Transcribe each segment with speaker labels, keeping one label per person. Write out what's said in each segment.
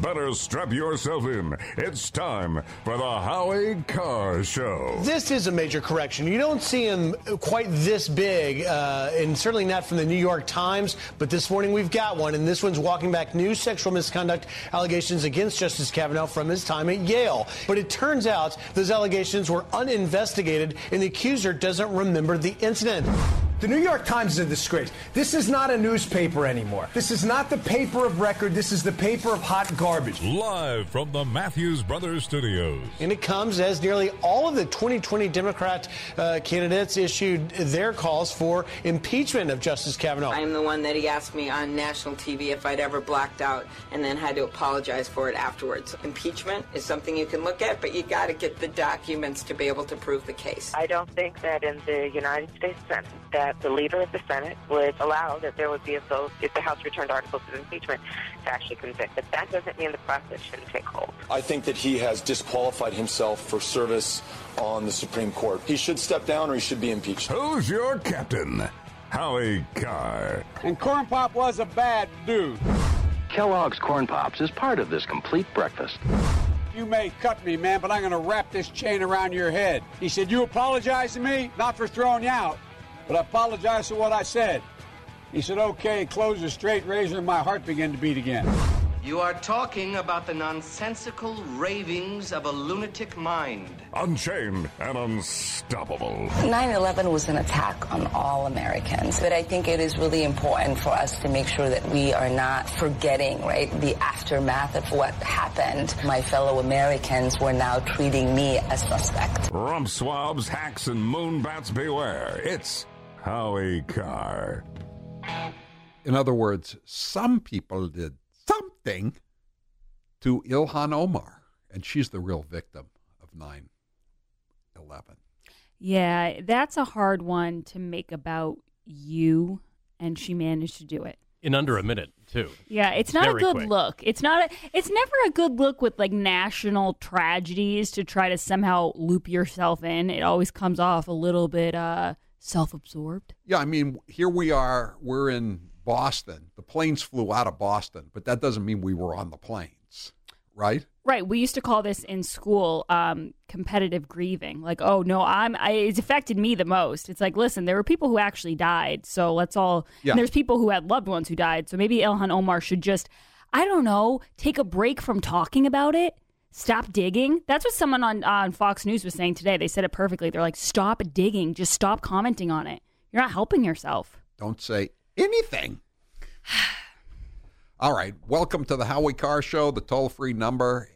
Speaker 1: better strap yourself in. It's time for the Howie Carr Show.
Speaker 2: This is a major correction. You don't see him quite this big, and certainly not from the New York Times, but this morning we've got one, and this one's walking back new sexual misconduct allegations against Justice Kavanaugh from his time at Yale. But it turns out those allegations were uninvestigated, and the accuser doesn't remember the incident.
Speaker 3: The New York Times is a disgrace. This is not a newspaper anymore. This is not the paper of record. This is the paper of hot garbage.
Speaker 1: Live from the Matthews Brothers Studios.
Speaker 2: And it comes as nearly all of the 2020 Democrat candidates issued their calls for impeachment of Justice Kavanaugh.
Speaker 4: I am the one that he asked me on national TV if I'd ever blacked out and then had to apologize for it afterwards. Impeachment is something you can look at, but you got to get the documents to be able to prove the case.
Speaker 5: I don't think that in the United States Senate that the leader of the Senate would allow that there would be a vote if the House returned articles of impeachment to actually convict. But that doesn't mean the process shouldn't take hold.
Speaker 6: I think that he has disqualified himself for service on the Supreme Court. He should step down or he should be impeached.
Speaker 1: Who's your captain? Howie Carr.
Speaker 7: And Corn Pop was a bad dude.
Speaker 8: Kellogg's Corn Pops is part of this complete breakfast.
Speaker 7: You may cut me, man, but I'm going to wrap this chain around your head. He said, you apologize to me? Not for throwing you out, but I apologize for what I said. He said, okay, close the straight razor, and my heart began to beat again.
Speaker 9: You are talking about the nonsensical ravings of a lunatic mind.
Speaker 1: Unchained and unstoppable.
Speaker 10: 9/11 was an attack on all Americans, but I think it is really important for us to make sure that we are not forgetting, right, the aftermath of what happened. My fellow Americans were now treating me as suspect.
Speaker 1: Rump swabs, hacks, and moonbats beware. It's Howie Carr.
Speaker 11: In other words, some people did something to Ilhan Omar, and she's the real victim of 9/11.
Speaker 12: Yeah, that's a hard one to make about you, and she managed to do it.
Speaker 13: In under a minute, too.
Speaker 12: Yeah, it's not
Speaker 13: Very
Speaker 12: a good
Speaker 13: quick.
Speaker 12: look. It's never a good look with like national tragedies to try to somehow loop yourself in. It always comes off a little bit self-absorbed.
Speaker 11: Yeah, I mean, here we are, we're in Boston. The planes flew out of Boston, but that doesn't mean we were on the planes, right?
Speaker 12: Right. We used to call this in school competitive grieving. Like, oh, no, it's affected me the most. It's like, listen, there were people who actually died. So let's all,
Speaker 11: yeah.
Speaker 12: And there's people who had loved ones who died. So maybe Ilhan Omar should just, I don't know, take a break from talking about it. Stop digging. That's what someone on Fox News was saying today. They said it perfectly. They're like, stop digging. Just stop commenting on it. You're not helping yourself.
Speaker 11: Don't say anything. All right. Welcome to the Howie Carr Show. The toll-free number,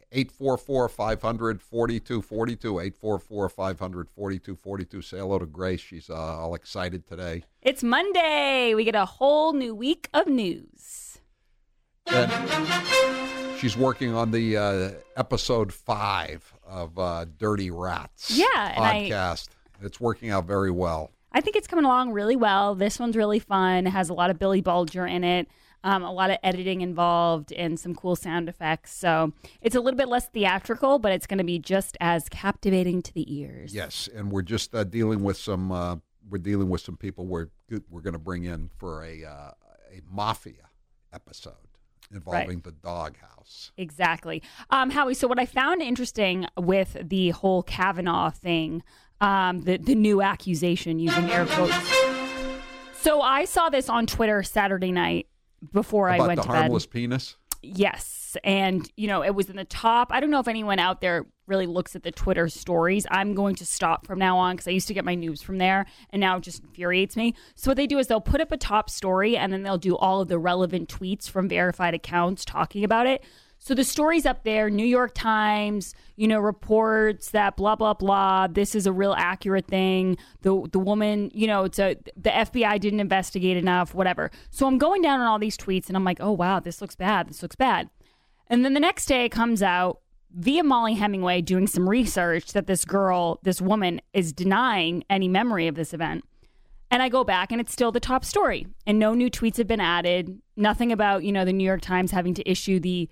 Speaker 11: 844-500-4242, 844-500-4242. Say hello to Grace. She's all excited today.
Speaker 12: It's Monday. We get a whole new week of news.
Speaker 11: And she's working on the episode 5 of Dirty Rats podcast. It's working out very well.
Speaker 12: I think it's coming along really well. This one's really fun. It has a lot of Billy Bulger in it, a lot of editing involved, and some cool sound effects. So it's a little bit less theatrical, but it's going to be just as captivating to the ears.
Speaker 11: Yes, and we're just dealing with some. We're dealing with some people we're going to bring in for a mafia episode involving the doghouse.
Speaker 12: Exactly, Howie. So what I found interesting with the whole Kavanaugh thing. The new accusation, using air quotes. So I saw this on Twitter Saturday night before I went to bed.
Speaker 11: About the harmless penis?
Speaker 12: Yes. And, it was in the top. I don't know if anyone out there really looks at the Twitter stories. I'm going to stop from now on because I used to get my news from there, and now it just infuriates me. So what they do is they'll put up a top story, and then they'll do all of the relevant tweets from verified accounts talking about it. So the story's up there, New York Times, reports that blah, blah, blah. This is a real accurate thing. The woman, the FBI didn't investigate enough, whatever. So I'm going down on all these tweets and I'm like, oh, wow, this looks bad. This looks bad. And then the next day it comes out via Molly Hemingway doing some research that this woman is denying any memory of this event. And I go back and it's still the top story and no new tweets have been added. Nothing about, the New York Times having to issue the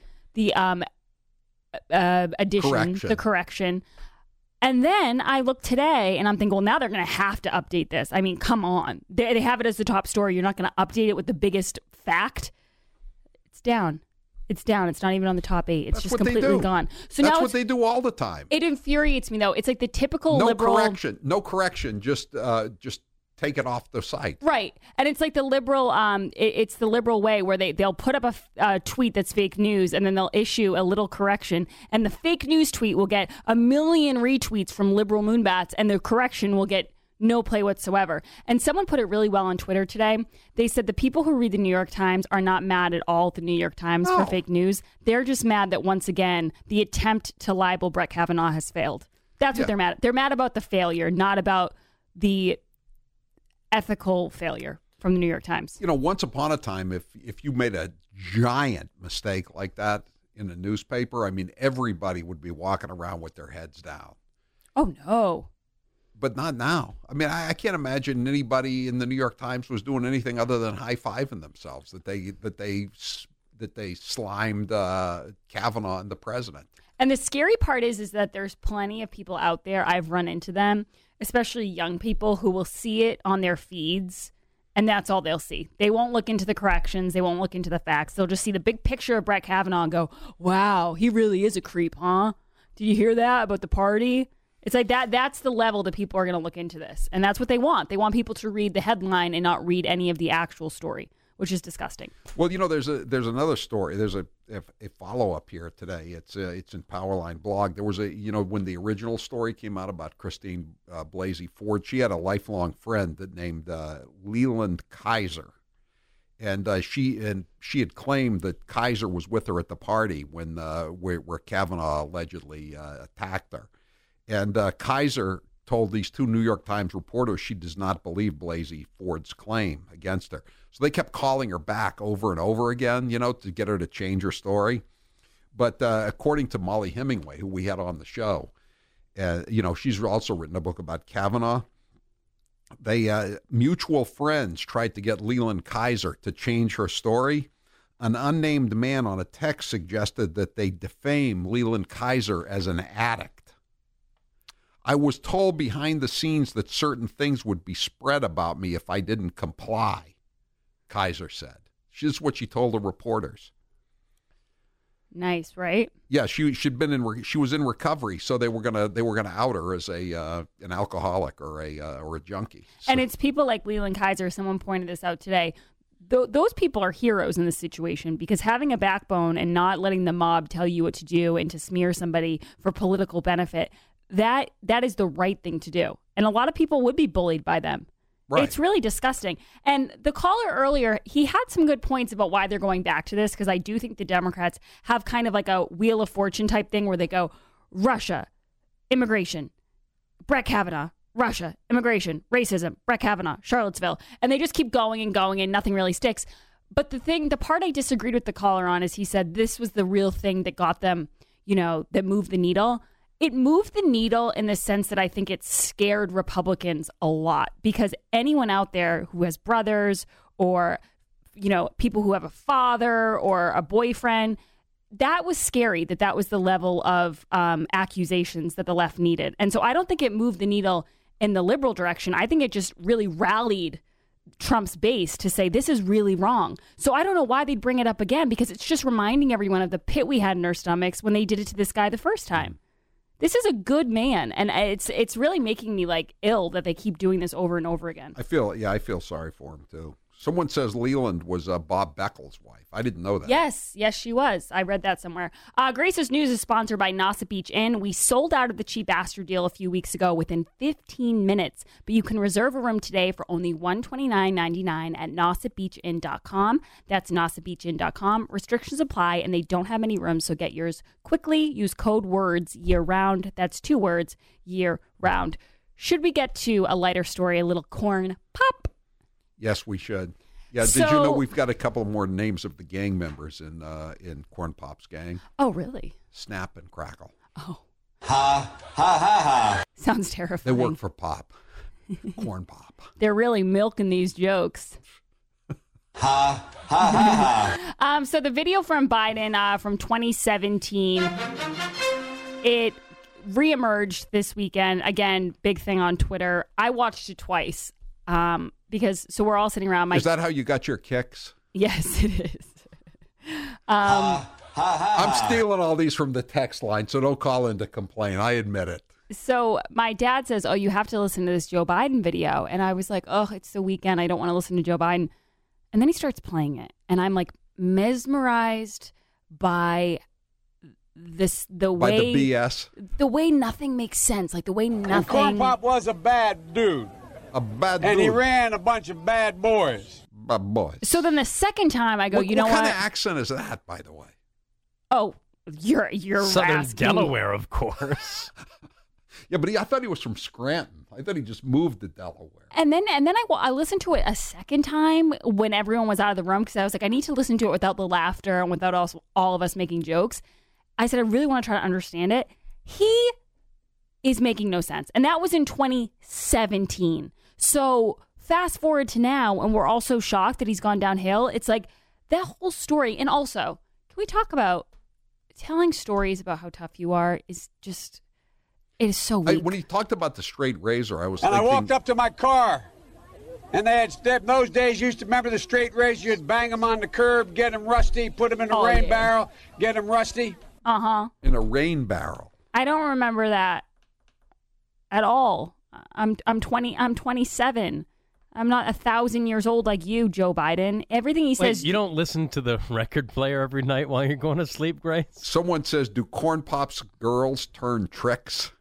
Speaker 12: addition, the correction. And then I look today and I'm thinking, well, now they're going to have to update this. I mean, come on. They have it as the top story. You're not going to update it with the biggest fact. It's down. It's down. It's not even on the top 8. It's
Speaker 11: That's
Speaker 12: just
Speaker 11: what
Speaker 12: completely
Speaker 11: they do.
Speaker 12: gone. So
Speaker 11: that's
Speaker 12: now
Speaker 11: what they do all the time.
Speaker 12: It infuriates me, though. It's like the typical liberal.
Speaker 11: No correction. Just take it off the site.
Speaker 12: Right. And it's like the liberal, it's the liberal way where they'll put up a tweet that's fake news and then they'll issue a little correction. And the fake news tweet will get 1 million retweets from liberal moonbats and the correction will get no play whatsoever. And someone put it really well on Twitter today. They said the people who read the New York Times are not mad at all at the New York Times for fake news. They're just mad that once again, the attempt to libel Brett Kavanaugh has failed. That's what they're mad at. They're mad about the failure, not about the ethical failure from the New York Times.
Speaker 11: You know, once upon a time, if you made a giant mistake like that in a newspaper, I mean, everybody would be walking around with their heads down.
Speaker 12: Oh, no.
Speaker 11: But not now. I mean, I can't imagine anybody in the New York Times was doing anything other than high-fiving themselves that they slimed Kavanaugh and the president.
Speaker 12: And the scary part is that there's plenty of people out there, I've run into them, especially young people who will see it on their feeds, and that's all they'll see. They won't look into the corrections. They won't look into the facts. They'll just see the big picture of Brett Kavanaugh and go, wow, he really is a creep, huh? Did you hear that about the party? It's like that's the level that people are going to look into this. And that's what they want. They want people to read the headline and not read any of the actual story, which is disgusting.
Speaker 11: Well, you know, there's another story. There's a follow-up here today. It's in Powerline blog. There was when the original story came out about Christine Blasey Ford, she had a lifelong friend that named Leland Kaiser. And she had claimed that Kaiser was with her at the party when where Kavanaugh allegedly attacked her. And Kaiser told these 2 New York Times reporters she does not believe Blasey Ford's claim against her. So they kept calling her back over and over again, to get her to change her story. But according to Molly Hemingway, who we had on the show, she's also written a book about Kavanaugh. They mutual friends tried to get Leland Kaiser to change her story. An unnamed man on a text suggested that they defame Leland Kaiser as an addict. I was told behind the scenes that certain things would be spread about me if I didn't comply, Kaiser said. This is what she told the reporters.
Speaker 12: Nice, right?
Speaker 11: Yeah, she was in recovery, so they were gonna out her as an alcoholic or a junkie. So.
Speaker 12: And it's people like Leland Kaiser. Someone pointed this out today. Those people are heroes in this situation because having a backbone and not letting the mob tell you what to do and to smear somebody for political benefit. That is the right thing to do. And a lot of people would be bullied by them. Right. It's really disgusting. And the caller earlier, he had some good points about why they're going back to this, because I do think the Democrats have kind of like a Wheel of Fortune type thing where they go, Russia, immigration, Brett Kavanaugh, Russia, immigration, racism, Brett Kavanaugh, Charlottesville. And they just keep going and nothing really sticks. But the part I disagreed with the caller on is he said this was the real thing that got them, that moved the needle. It moved the needle in the sense that I think it scared Republicans a lot because anyone out there who has brothers or, people who have a father or a boyfriend, that was scary that was the level of accusations that the left needed. And so I don't think it moved the needle in the liberal direction. I think it just really rallied Trump's base to say this is really wrong. So I don't know why they'd bring it up again because it's just reminding everyone of the pit we had in our stomachs when they did it to this guy the first time. This is a good man, and it's really making me ill that they keep doing this over and over again.
Speaker 11: I feel sorry for him too. Someone says Leland was Bob Beckel's wife. I didn't know that.
Speaker 12: Yes, she was. I read that somewhere. Grace's News is sponsored by Nauset Beach Inn. We sold out of the Cheap Bastard deal a few weeks ago within 15 minutes, but you can reserve a room today for only $129.99 at nausetbeachinn.com. That's nausetbeachinn.com. Restrictions apply, and they don't have many rooms, so get yours quickly. Use code WORDS year-round. That's 2 words, year-round. Should we get to a lighter story, a little corn pop?
Speaker 11: Yes, we should. Yeah, did you know we've got a couple more names of the gang members in Corn Pop's gang?
Speaker 12: Oh, really?
Speaker 11: Snap and Crackle.
Speaker 12: Oh.
Speaker 13: Ha, ha, ha, ha.
Speaker 12: Sounds terrifying.
Speaker 11: They work for Pop. Corn Pop.
Speaker 12: They're really milking these jokes.
Speaker 13: Ha, ha, ha, ha.
Speaker 12: So the video from Biden from 2017, it reemerged this weekend. Again, big thing on Twitter. I watched it twice. Because we're all sitting around.
Speaker 11: Is that how you got your kicks?
Speaker 12: Yes, it is.
Speaker 11: I'm stealing all these from the text line, so don't call in to complain. I admit it.
Speaker 12: So my dad says, oh, you have to listen to this Joe Biden video. And I was like, oh, it's the weekend. I don't want to listen to Joe Biden. And then he starts playing it. And I'm like mesmerized by the way
Speaker 11: the BS.
Speaker 12: The way nothing makes sense. Like the way nothing.
Speaker 7: Corn Pop was a bad dude.
Speaker 11: A bad dude.
Speaker 7: And he ran a bunch of bad boys.
Speaker 11: Bad boys.
Speaker 12: So then the second time I go, you know what?
Speaker 11: What kind of accent is that, by the way?
Speaker 12: Oh, you're
Speaker 14: Southern
Speaker 12: asking.
Speaker 14: Delaware, of course.
Speaker 11: Yeah, but I thought he was from Scranton. I thought he just moved to Delaware.
Speaker 12: And then I listened to it a second time when everyone was out of the room because I was like, I need to listen to it without the laughter and without all of us making jokes. I said, I really want to try to understand it. He is making no sense. And that was in 2017. So fast forward to now, and we're all so shocked that he's gone downhill. It's like that whole story. And also, can we talk about telling stories about how tough you are is just... It is so weak.
Speaker 11: When he talked about the straight razor, I was
Speaker 7: and
Speaker 11: thinking...
Speaker 7: I walked up to my car, and they had, in those days, you used to remember the straight razor. You'd bang them on the curb, get them rusty, put them in a rain barrel, get them rusty.
Speaker 12: Uh-huh.
Speaker 11: In a rain barrel.
Speaker 12: I don't remember that at all. I'm 27. I'm not 1,000 years old like you, Joe Biden. Everything he says...
Speaker 14: You don't listen to the record player every night while you're going to sleep, Grace?
Speaker 11: Someone says, do Corn Pop's girls turn tricks?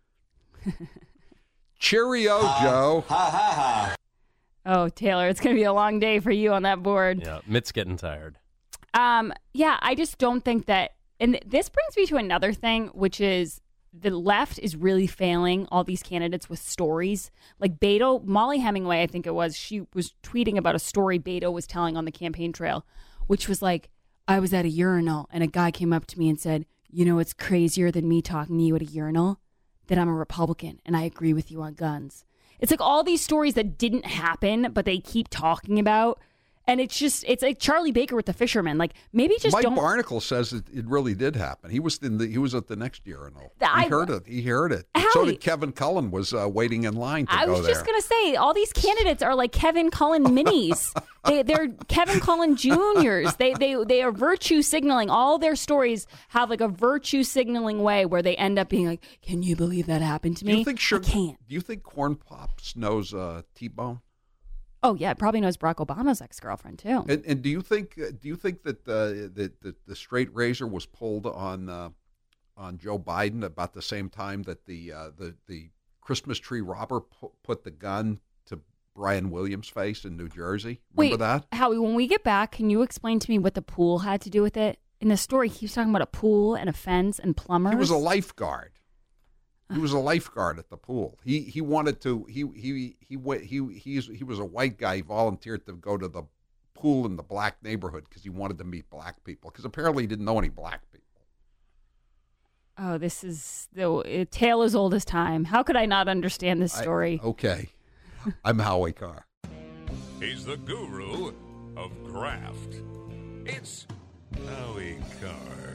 Speaker 11: Cheerio, Joe.
Speaker 12: Oh, Taylor, it's going to be a long day for you on that board.
Speaker 14: Yeah, Mitt's getting tired.
Speaker 12: Yeah, I just don't think that... And this brings me to another thing, which is the left is really failing all these candidates with stories. Like Beto, Molly Hemingway, I think it was, she was tweeting about a story Beto was telling on the campaign trail, which was like, I was at a urinal and a guy came up to me and said, you know, it's crazier than me talking to you at a urinal, that I'm a Republican and I agree with you on guns. It's like all these stories that didn't happen, but they keep talking about. And it's like Charlie Baker with the fisherman. Like maybe just
Speaker 11: Mike
Speaker 12: don't.
Speaker 11: Barnacle says it really did happen. He was at the next urinal. He heard it. So did Kevin Cullen was waiting in line to go there.
Speaker 12: I was just gonna say all these candidates are like Kevin Cullen minis. They're Kevin Cullen Juniors. They are virtue signaling. All their stories have like a virtue signaling way where they end up being like, "Can you believe that happened to me?" I can't.
Speaker 11: Do you think Corn Pops knows T-Bone?
Speaker 12: Oh yeah, probably knows Barack Obama's ex-girlfriend too.
Speaker 11: And do you think that the straight razor was pulled on Joe Biden about the same time that the Christmas tree robber put the gun to Brian Williams' face in New Jersey? Remember that?
Speaker 12: Howie, when we get back, can you explain to me what the pool had to do with it? In the story, he was talking about a pool and a fence and plumbers.
Speaker 11: He was a lifeguard. He was a lifeguard at the pool. He wanted to. He was a white guy. He volunteered to go to the pool in the black neighborhood because he wanted to meet black people. Because apparently he didn't know any black people.
Speaker 12: Oh, this is the tale as old as time. How could I not understand this story?
Speaker 11: Okay, I'm Howie Carr.
Speaker 1: He's the guru of craft. It's Howie Carr.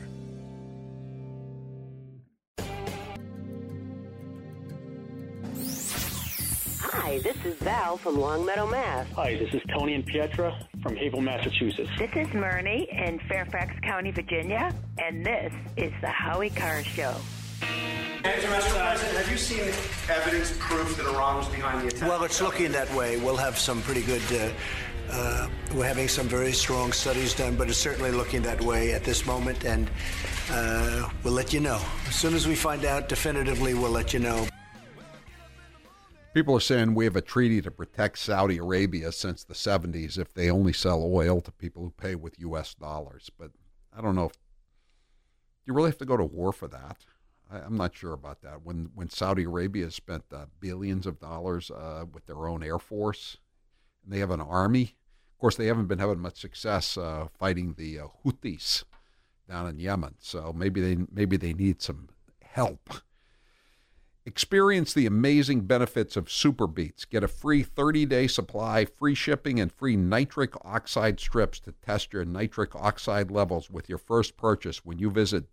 Speaker 15: Hi, this is Val from Longmeadow, Mass.
Speaker 16: Hi, this is Tony and Pietra from Haverhill, Massachusetts.
Speaker 17: This is Myrnie in Fairfax County, Virginia, and this is the Howie Carr Show.
Speaker 18: Mr. President, have you seen evidence, proof that Iran was behind the attack?
Speaker 19: Well, it's looking that way. We'll have some pretty good, we're having some very strong studies done, but it's certainly looking that way at this moment, and we'll let you know. As soon as we find out definitively, we'll let you know.
Speaker 11: People are saying we have a treaty to protect Saudi Arabia since the 70s if they only sell oil to people who pay with U.S. dollars. But I don't know if you really have to go to war for that. I'm not sure about that. When Saudi Arabia has spent billions of dollars with their own air force, and they have an army. Of course, they haven't been having much success fighting the Houthis down in Yemen. So maybe they need some help. Experience the amazing benefits of Super Beets. Get a free 30-day supply, free shipping, and free nitric oxide strips to test your nitric oxide levels with your first purchase when you visit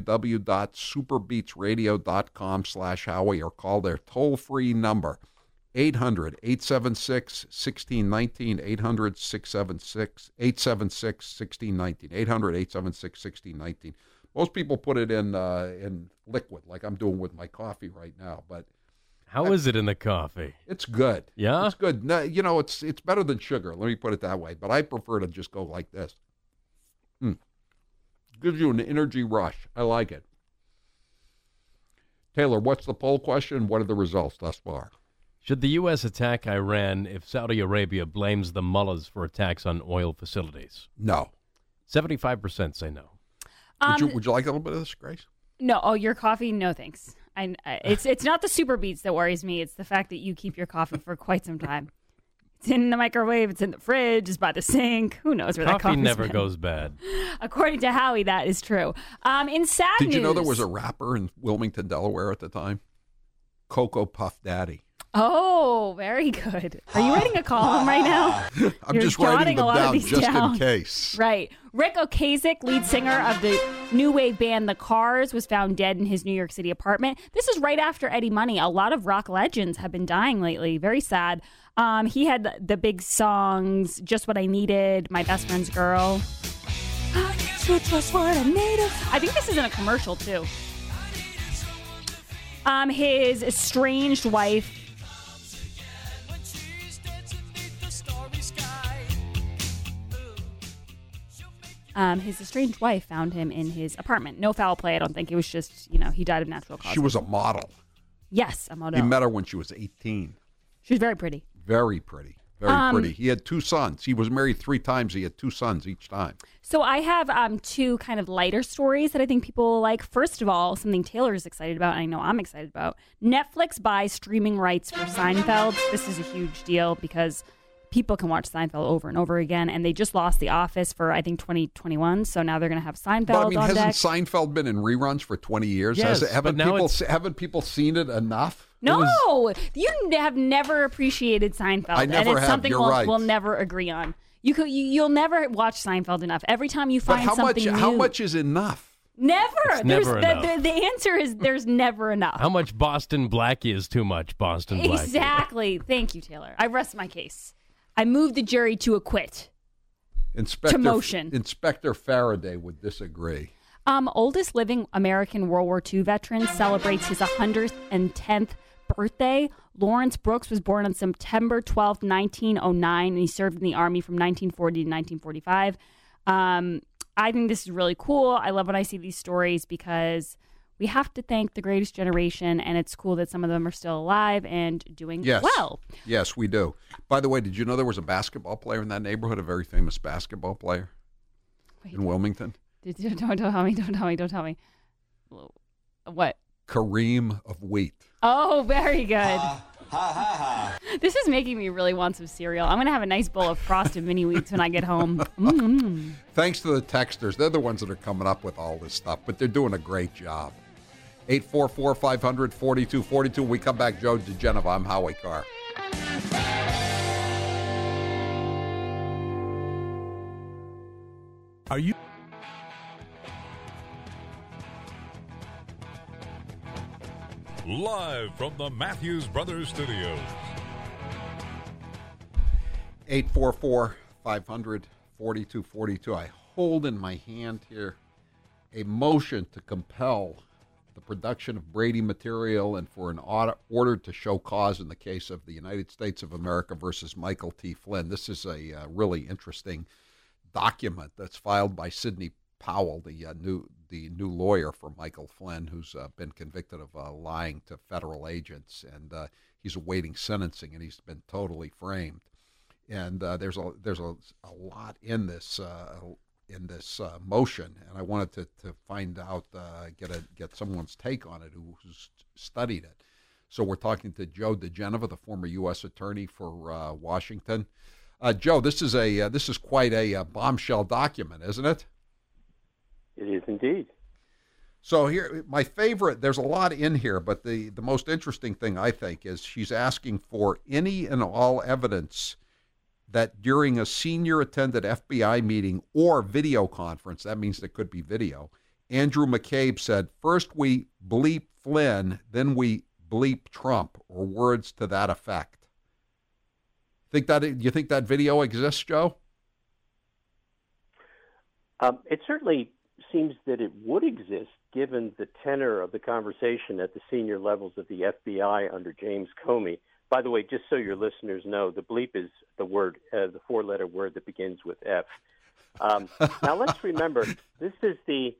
Speaker 11: www.superbeetsradio.com/Howie or call their toll-free number, 800-876-1619, 800-876-1619, 800-876-1619. Most people put it in liquid, like I'm doing with my coffee right now. But
Speaker 14: how is it in the coffee?
Speaker 11: It's good.
Speaker 14: Yeah?
Speaker 11: It's good. No, you know, it's better than sugar. Let me put it that way. But I prefer to just go like this. Gives you an energy rush. I like it. Taylor, what's the poll question? What are the results thus far?
Speaker 14: Should the U.S. attack Iran if Saudi Arabia blames the mullahs for attacks on oil facilities?
Speaker 11: No.
Speaker 14: 75% say no.
Speaker 11: Would you like a little bit of this, Grace?
Speaker 12: No. Oh, your coffee? No, thanks. It's not the super beats that worries me. It's the fact that you keep your coffee for quite some time. It's in the microwave. It's in the fridge. It's by the sink. Who knows where that coffee
Speaker 14: never goes bad.
Speaker 12: According to Howie, that is true. In sad news,
Speaker 11: did you know there was a rapper in Wilmington, Delaware at the time? Cocoa Puff Daddy.
Speaker 12: Oh, very good. Are you writing a column right now?
Speaker 11: I'm just writing them down just in case.
Speaker 12: Right. Rick Ocasek, lead singer of the new wave band The Cars, was found dead in his New York City apartment. This is right after Eddie Money. A lot of rock legends have been dying lately. Very sad. He had the big songs, Just What I Needed, My Best Friend's Girl. I guess you're just what I needed. I think this is in a commercial, too. His estranged wife... his estranged wife found him in his apartment. No foul play, I don't think. It was just, he died of natural causes.
Speaker 11: She was a model.
Speaker 12: Yes, a model.
Speaker 11: He met her when she was 18.
Speaker 12: She was very pretty.
Speaker 11: Very pretty. Very pretty. He had 2 sons. He was married 3 times. He had 2 sons each time.
Speaker 12: So I have 2 kind of lighter stories that I think people will like. First of all, something Taylor is excited about, and I know I'm excited about. Netflix buys streaming rights for Seinfeld. This is a huge deal because people can watch Seinfeld over and over again, and they just lost The Office for, I think, 2021, so now they're going to have Seinfeld on deck.
Speaker 11: Hasn't Seinfeld been in reruns for 20 years?
Speaker 14: Yes,
Speaker 11: haven't people seen it enough?
Speaker 12: No, you have never appreciated Seinfeld.
Speaker 11: I never
Speaker 12: and it's
Speaker 11: have.
Speaker 12: Something
Speaker 11: You're right.
Speaker 12: We'll never agree on. You'll never watch Seinfeld enough. Every time you find something new.
Speaker 11: How much is enough?
Speaker 12: Never.
Speaker 14: Never enough.
Speaker 12: The answer is there's never enough.
Speaker 14: How much Boston Blackie is too much Boston Blackie?
Speaker 12: Exactly. Thank you, Taylor. I rest my case. I moved the jury to acquit.
Speaker 11: Inspector Faraday would disagree.
Speaker 12: Oldest living American World War II veteran celebrates his 110th birthday. Lawrence Brooks was born on September 12th, 1909, and he served in the Army from 1940 to 1945. I think this is really cool. I love when I see these stories because we have to thank the greatest generation, and it's cool that some of them are still alive and doing well.
Speaker 11: Yes, we do. By the way, did you know there was a basketball player in that neighborhood, a very famous basketball player in Wilmington?
Speaker 12: Don't tell me. What?
Speaker 11: Kareem of Wheat.
Speaker 12: Oh, very good. This is making me really want some cereal. I'm going to have a nice bowl of Frosted Mini Wheats when I get home. Mm-hmm.
Speaker 11: Thanks to the texters. They're the ones that are coming up with all this stuff, but they're doing a great job. 844-500-4242. We come back, Joe DeGenova. I'm Howie Carr.
Speaker 1: Are you... Live from the Matthews Brothers Studios.
Speaker 11: 844-500-4242. I hold in my hand here a motion to compel the production of Brady material and for an order to show cause in the case of the United States of America versus Michael T. Flynn. This is a really interesting document that's filed by Sidney Powell, the new lawyer for Michael Flynn, who's been convicted of lying to federal agents, and he's awaiting sentencing, and he's been totally framed. And there's a lot in this motion, and I wanted to find out, get someone's take on it who's studied it. So we're talking to Joe DeGenova, the former U.S. attorney for Washington. Joe, this is quite a bombshell document, isn't it?
Speaker 16: It is indeed.
Speaker 11: So here, my favorite, there's a lot in here, but the most interesting thing, I think, is she's asking for any and all evidence that during a senior-attended FBI meeting or video conference, that means there could be video, Andrew McCabe said, first we bleep Flynn, then we bleep Trump, or words to that effect. You think that video exists, Joe?
Speaker 16: It certainly seems that it would exist given the tenor of the conversation at the senior levels of the FBI under James Comey. By the way, just so your listeners know, the bleep is the word, the four-letter word that begins with F. Now let's remember, this is the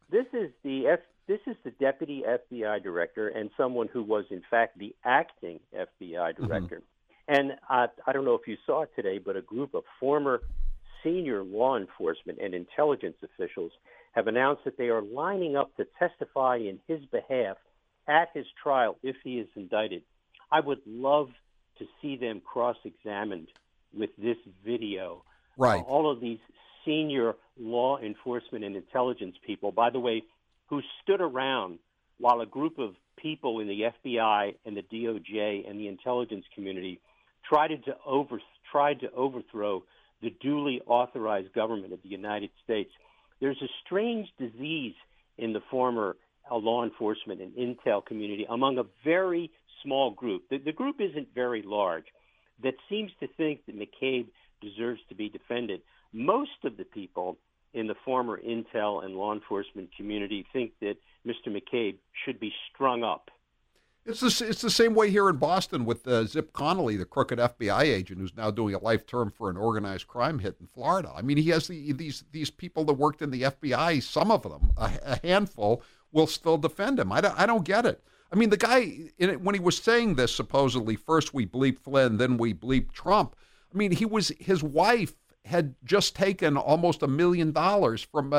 Speaker 16: deputy FBI director and someone who was in fact the acting FBI director. Mm-hmm. And I don't know if you saw it today, but a group of former senior law enforcement and intelligence officials have announced that they are lining up to testify in his behalf at his trial if he is indicted. I would love to see them cross-examined with this video.
Speaker 11: Right.
Speaker 16: All of these senior law enforcement and intelligence people, by the way, who stood around while a group of people in the FBI and the DOJ and the intelligence community tried to overthrow the duly authorized government of the United States. There's a strange disease in the former law enforcement and intel community among a very small group. The group isn't very large that seems to think that McCabe deserves to be defended. Most of the people in the former intel and law enforcement community think that Mr. McCabe should be strung up.
Speaker 11: It's the same way here in Boston with Zip Connolly, the crooked FBI agent who's now doing a life term for an organized crime hit in Florida. I mean, he has these people that worked in the FBI, some of them, a handful, will still defend him. I don't get it. I mean, the guy, when he was saying this, supposedly, first we bleep Flynn, then we bleep Trump. I mean, his wife had just taken almost $1 million from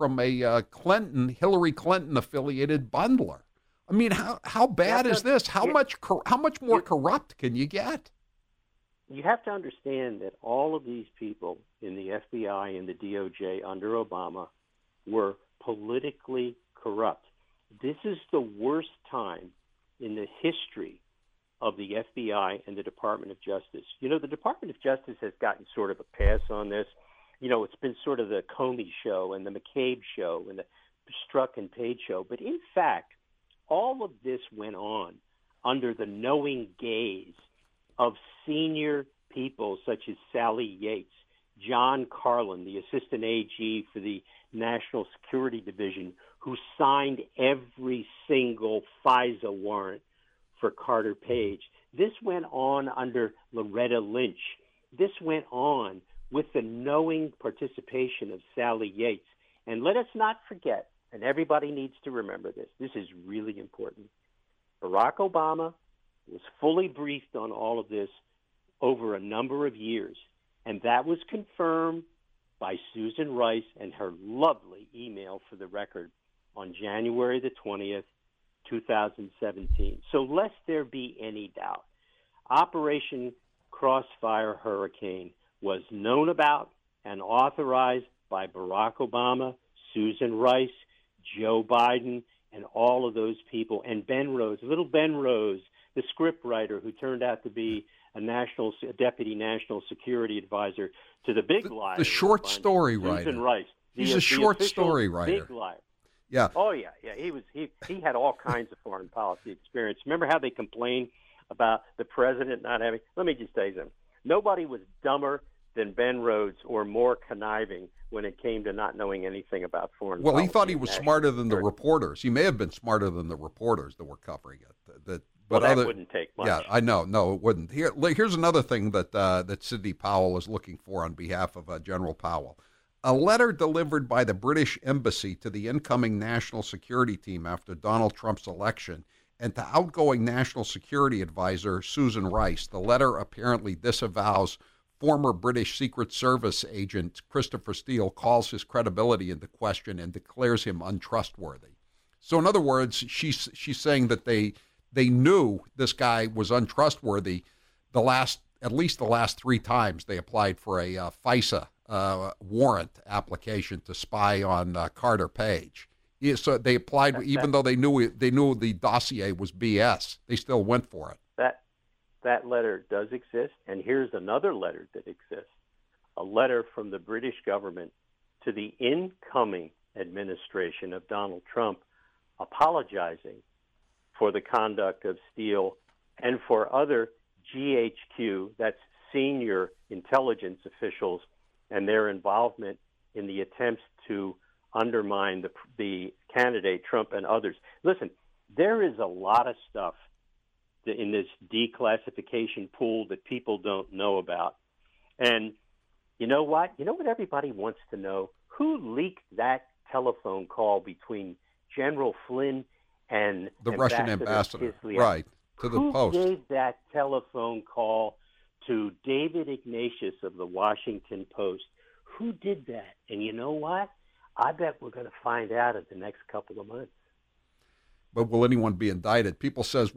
Speaker 11: a Hillary Clinton affiliated bundler. I mean, how bad is this? How much more corrupt can you get?
Speaker 16: You have to understand that all of these people in the FBI and the DOJ under Obama were politically corrupt. This is the worst time in the history of the FBI and the Department of Justice. You know, the Department of Justice has gotten sort of a pass on this. You know, it's been sort of the Comey show and the McCabe show and the Strzok and Page show. But in fact, all of this went on under the knowing gaze of senior people such as Sally Yates, John Carlin, the assistant AG for the National Security Division, who signed every single FISA warrant for Carter Page. This went on under Loretta Lynch. This went on with the knowing participation of Sally Yates. And let us not forget, and everybody needs to remember this. This is really important. Barack Obama was fully briefed on all of this over a number of years, and that was confirmed by Susan Rice and her lovely email for the record on January the 20th, 2017. So lest there be any doubt, Operation Crossfire Hurricane was known about and authorized by Barack Obama, Susan Rice, Joe Biden, and all of those people, and Ben Rhodes, little Ben Rhodes, the scriptwriter who turned out to be a deputy national security advisor to the big liar.
Speaker 11: The short story writer.
Speaker 16: Susan Rice.
Speaker 11: He's a short story writer.
Speaker 16: Big liar.
Speaker 11: Yeah.
Speaker 16: Oh yeah. He had all kinds of foreign policy experience. Remember how they complained about the president not having? Let me just tell you something. Nobody was dumber than Ben Rhodes or more conniving when it came to not knowing anything about foreign policy.
Speaker 11: Well, he thought he was smarter than the reporters. He may have been smarter than the reporters that were covering it.
Speaker 16: But that wouldn't take much.
Speaker 11: Yeah, I know. No, it wouldn't. Here's another thing that Sidney Powell is looking for on behalf of General Powell. A letter delivered by the British Embassy to the incoming National Security Team after Donald Trump's election and to outgoing National Security Advisor Susan Rice. The letter apparently disavows former British Secret Service agent Christopher Steele, calls his credibility into question and declares him untrustworthy. So in other words, she's saying that they knew this guy was untrustworthy at least the last 3 times they applied for a FISA warrant application to spy on Carter Page. So they applied, even though they knew the dossier was BS, they still went for it.
Speaker 16: That letter does exist, and here's another letter that exists, a letter from the British government to the incoming administration of Donald Trump apologizing for the conduct of Steele and for other GHQ, that's senior intelligence officials and their involvement in the attempts to undermine the candidate, Trump, and others. Listen, there is a lot of stuff in this declassification pool that people don't know about. And you know what? You know what everybody wants to know? Who leaked that telephone call between General Flynn and
Speaker 11: the Russian ambassador?
Speaker 16: Kislyak?
Speaker 11: Right, to the Post.
Speaker 16: Who gave that telephone call to David Ignatius of the Washington Post? Who did that? And you know what? I bet we're going to find out in the next couple of months.
Speaker 11: But will anyone be indicted? People says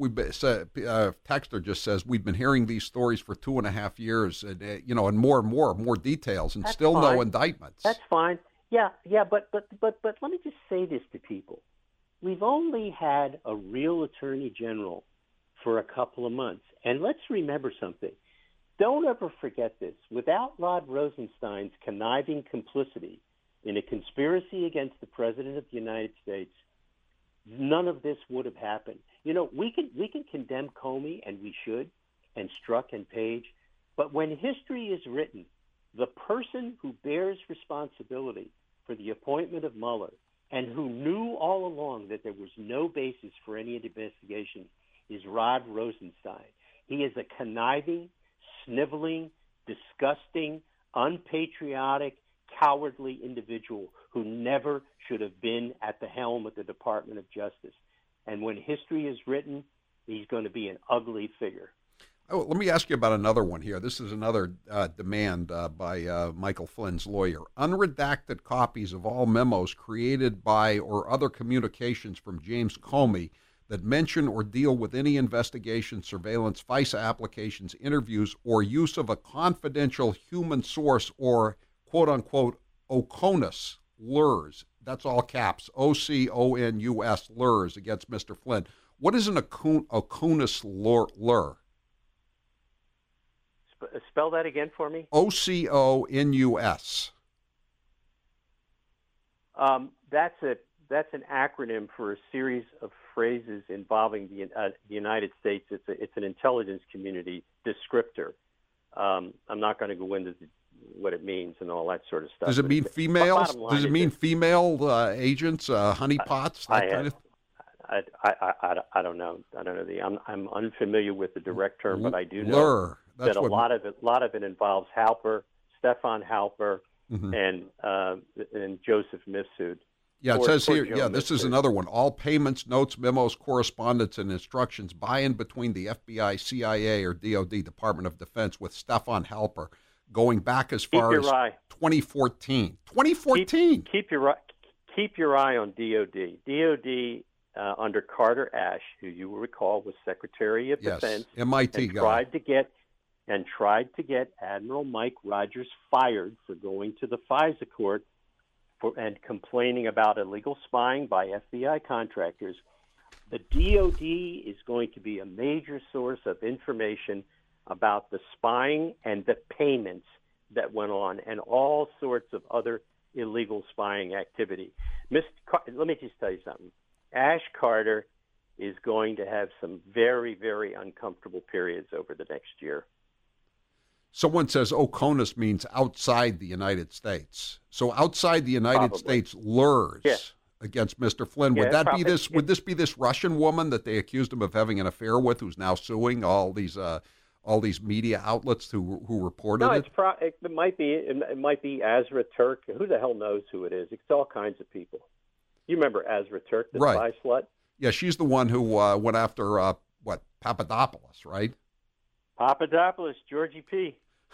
Speaker 11: Texter just says we've been hearing these stories for 2.5 years, and and more details, and
Speaker 16: That's
Speaker 11: still
Speaker 16: fine.
Speaker 11: no indictments.
Speaker 16: That's fine. Yeah, but let me just say this to people: we've only had a real attorney general for a couple of months, and let's remember something. Don't ever forget this. Without Rod Rosenstein's conniving complicity in a conspiracy against the President of the United States, none of this would have happened. We can condemn Comey, and we should, and Strzok and Page, but when history is written, the person who bears responsibility for the appointment of Mueller and who knew all along that there was no basis for any investigation is Rod Rosenstein. He is a conniving, sniveling, disgusting, unpatriotic, cowardly individual who never should have been at the helm of the Department of Justice. And when history is written, he's going to be an ugly figure.
Speaker 11: Oh, let me ask you about another one here. This is another demand by Michael Flynn's lawyer. Unredacted copies of all memos created by or other communications from James Comey that mention or deal with any investigation, surveillance, FISA applications, interviews, or use of a confidential human source or quote-unquote OCONUS lures. That's all caps, OCONUS lures against Mr. Flynn. What is an OCONUS lure?
Speaker 16: Spell that again for me.
Speaker 11: OCONUS.
Speaker 16: That's an acronym for a series of phrases involving the United States. It's an intelligence community descriptor. I'm not going to go into what it means and all that sort of stuff.
Speaker 11: Does it mean females? Does it mean female agents, honeypots?
Speaker 16: I don't know. I'm unfamiliar with the direct term, but I do know that a lot of it involves Halper, Stefan Halper, and Joseph Mifsud.
Speaker 11: Yeah, it says here, this is another one. All payments, notes, memos, correspondence, and instructions by and between the FBI, CIA, or DOD, Department of Defense, with Stefan Halper, going back as far as 2014. 2014.
Speaker 16: Keep your eye on DOD. DOD under Carter Ash, who you will recall was Secretary of Defense,
Speaker 11: MIT
Speaker 16: and
Speaker 11: guy,
Speaker 16: tried to get Admiral Mike Rogers fired for going to the FISA court and complaining about illegal spying by FBI contractors. The DOD is going to be a major source of information about the spying and the payments that went on and all sorts of other illegal spying activity. Let me just tell you something. Ash Carter is going to have some very, very uncomfortable periods over the next year.
Speaker 11: Someone says OCONUS means outside the United States. So outside the United States lures against Mr. Flynn. Would that be this? Would this be this Russian woman that they accused him of having an affair with, who's now suing all these media outlets who reported it?
Speaker 16: It might be. It might be Azra Turk. Who the hell knows who it is? It's all kinds of people. You remember Azra Turk, the spy slut? Yeah,
Speaker 11: she's the one who went after Papadopoulos, right?
Speaker 16: Papadopoulos, Georgie P.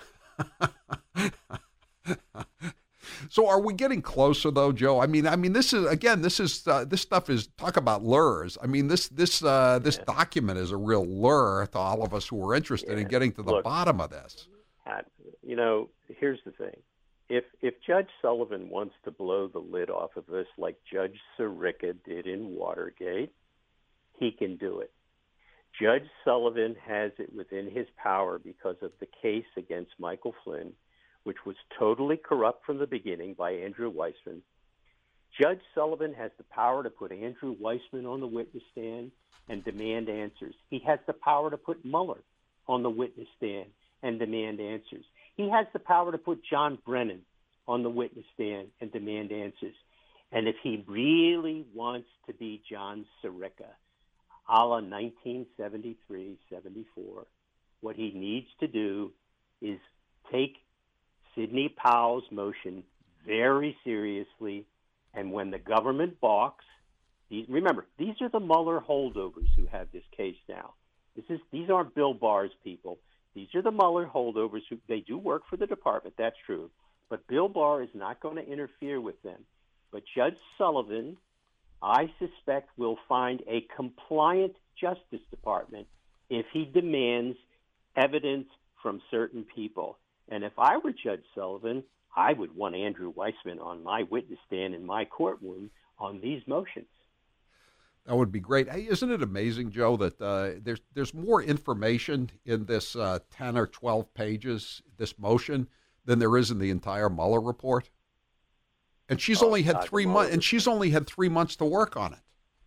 Speaker 11: So are we getting closer though, Joe? I mean, this stuff is, talk about lures. I mean, this document is a real lure to all of us who are interested in getting to the bottom of this.
Speaker 16: Here's the thing. If Judge Sullivan wants to blow the lid off of this like Judge Sirica did in Watergate, he can do it. Judge Sullivan has it within his power because of the case against Michael Flynn, which was totally corrupt from the beginning by Andrew Weissman. Judge Sullivan has the power to put Andrew Weissman on the witness stand and demand answers. He has the power to put Mueller on the witness stand and demand answers. He has the power to put John Brennan on the witness stand and demand answers. And if he really wants to be John Sirica, a la 1973, 74, what he needs to do is take Sidney Powell's motion very seriously, and when the government balks, remember, these are the Mueller holdovers who have this case now. These aren't Bill Barr's people. These are the Mueller holdovers who they do work for the department, that's true, but Bill Barr is not going to interfere with them. But Judge Sullivan, I suspect, will find a compliant Justice Department if he demands evidence from certain people. And if I were Judge Sullivan, I would want Andrew Weissman on my witness stand in my courtroom on these motions.
Speaker 11: That would be great. Hey, isn't it amazing, Joe, that there's more information in this 10 or 12 pages, this motion, than there is in the entire Mueller report? And she's only had 3 months, and she's only had 3 months to work on it.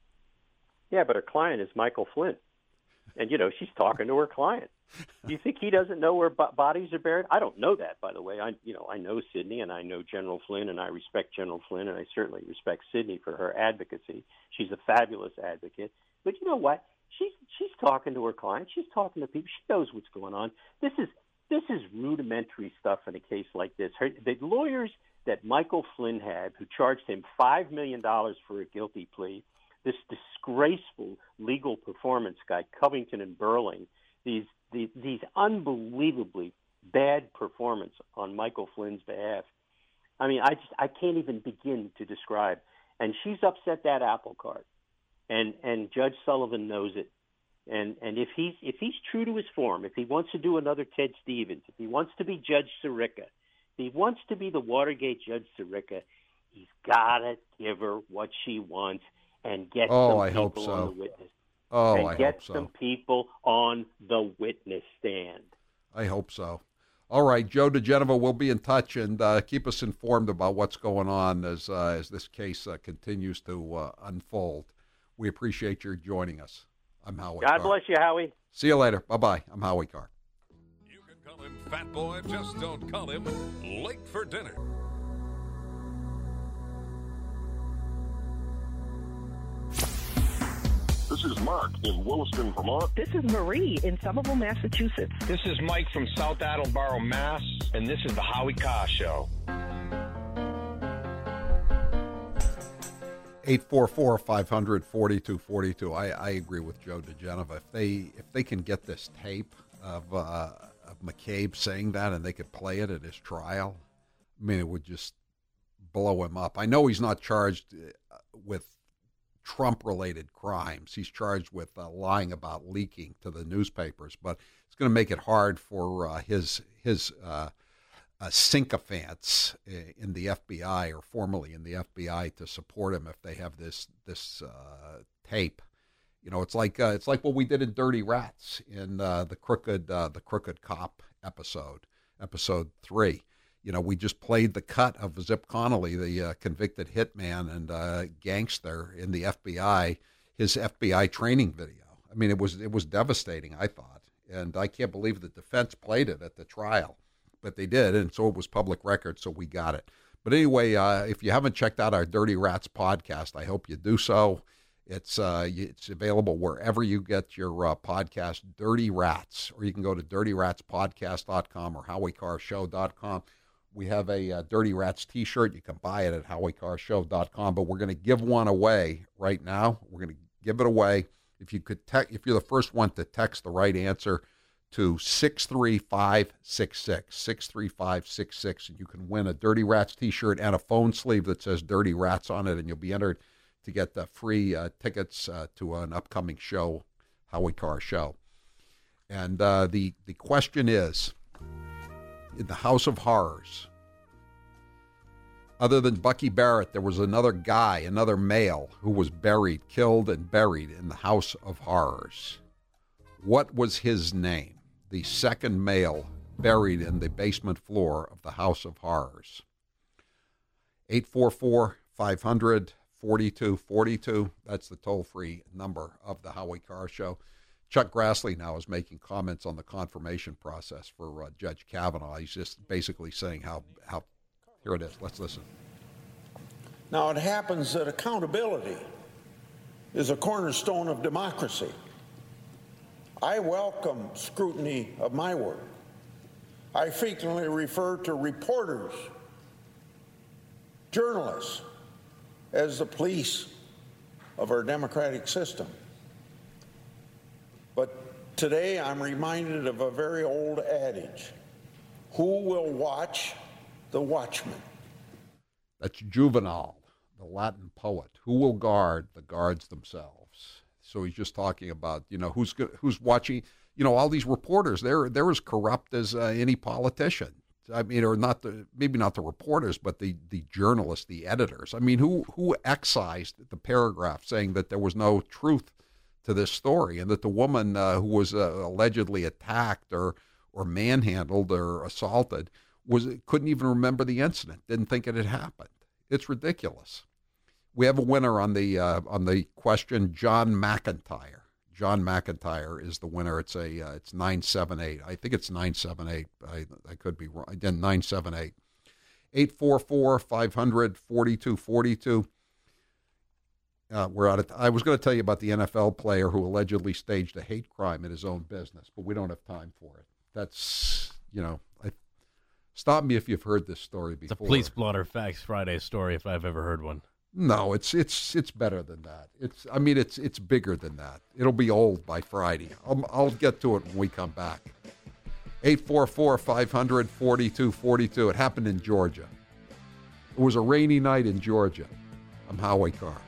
Speaker 16: Yeah, but her client is Michael Flynn, and she's talking to her client. Do you think he doesn't know where bodies are buried? I don't know that, by the way. I know Sidney, and I know General Flynn, and I respect General Flynn, and I certainly respect Sidney for her advocacy. She's a fabulous advocate. But you know what? She's talking to her client. She's talking to people. She knows what's going on. This is rudimentary stuff in a case like this. The lawyers that Michael Flynn had, who charged him $5 million for a guilty plea, this disgraceful legal performance guy, Covington and Burling, these unbelievably bad performance on Michael Flynn's behalf. I mean, I can't even begin to describe. And she's upset that apple cart, and Judge Sullivan knows it. And if he's true to his form, if he wants to do another Ted Stevens, if he wants to be Judge Sirica, if he wants to be the Watergate Judge Sirica, he's got to give her what she wants and get some people on the witness. Get some people on the witness stand.
Speaker 11: I hope so. All right, Joe diGenova, we'll be in touch, and keep us informed about what's going on as this case continues to unfold. We appreciate your joining us. I'm Howie Carr.
Speaker 16: God bless you, Howie.
Speaker 11: See you later. Bye-bye. I'm Howie Carr.
Speaker 1: You can call him Fat Boy, just don't call him late for dinner.
Speaker 20: This is Mark in Williston, Vermont.
Speaker 15: This is Marie in Somerville, Massachusetts.
Speaker 21: This is Mike from South Attleboro, Mass. And this is the Howie Carr Show.
Speaker 11: 844-500-4242. I agree with Joe diGenova. If they can get this tape of McCabe saying that and they could play it at his trial, I mean, it would just blow him up. I know he's not charged with Trump-related crimes. He's charged with lying about leaking to the newspapers, but it's going to make it hard for his sycophants in the FBI or formerly in the FBI to support him if they have this tape. You know, it's like what we did in Dirty Rats in the Crooked Cop episode 3. You know, we just played the cut of Zip Connolly, the convicted hitman and gangster in the FBI, his FBI training video. I mean, it was devastating, I thought, and I can't believe the defense played it at the trial, but they did, and so it was public record, so we got it. But anyway, if you haven't checked out our Dirty Rats podcast, I hope you do so. It's available wherever you get your podcast, Dirty Rats, or you can go to dirtyratspodcast.com or howiecarrshow.com. We have a Dirty Rats T-shirt. You can buy it at howiecarrshow.com, but we're going to give one away right now. We're going to give it away. If you could if you're the first one to text the right answer to 63566, and you can win a Dirty Rats T-shirt and a phone sleeve that says Dirty Rats on it, and you'll be entered to get the free tickets to an upcoming show, Howie Carr Show. And the question is, in the House of Horrors, other than Bucky Barrett, there was another guy, another male, who was killed and buried in the House of Horrors. What was his name? The second male buried in the basement floor of the House of Horrors. 844-500-4242. That's the toll-free number of the Howie Carr Show. Chuck Grassley now is making comments on the confirmation process for Judge Kavanaugh. He's just basically saying how here it is. Let's listen.
Speaker 3: Now, it happens that accountability is a cornerstone of democracy. I welcome scrutiny of my work. I frequently refer to reporters, journalists, as the police of our democratic system. But today I'm reminded of a very old adage: who will watch the watchman?
Speaker 11: That's Juvenal, the Latin poet. Who will guard the guards themselves? So he's just talking about, who's watching. All these reporters, they're as corrupt as any politician. I mean, or maybe not the reporters, but the journalists, the editors. I mean, who excised the paragraph saying that there was no truth to this story, and that the woman who was allegedly attacked or manhandled or assaulted couldn't even remember the incident, didn't think it had happened. It's ridiculous. We have a winner on the question. John McIntyre. John McIntyre is the winner. It's 978. I think it's 978. I could be wrong. Again, 978. 844-500-4242. We're out of. I was going to tell you about the NFL player who allegedly staged a hate crime in his own business, but we don't have time for it. That's stop me if you've heard this story before.
Speaker 14: It's a Police Blotter Facts Friday story if I've ever heard one.
Speaker 11: No, it's better than that. It's bigger than that. It'll be old by Friday. I'll get to it when we come back. 844-500-4242. It happened in Georgia. It was a rainy night in Georgia. I'm Howie Carr.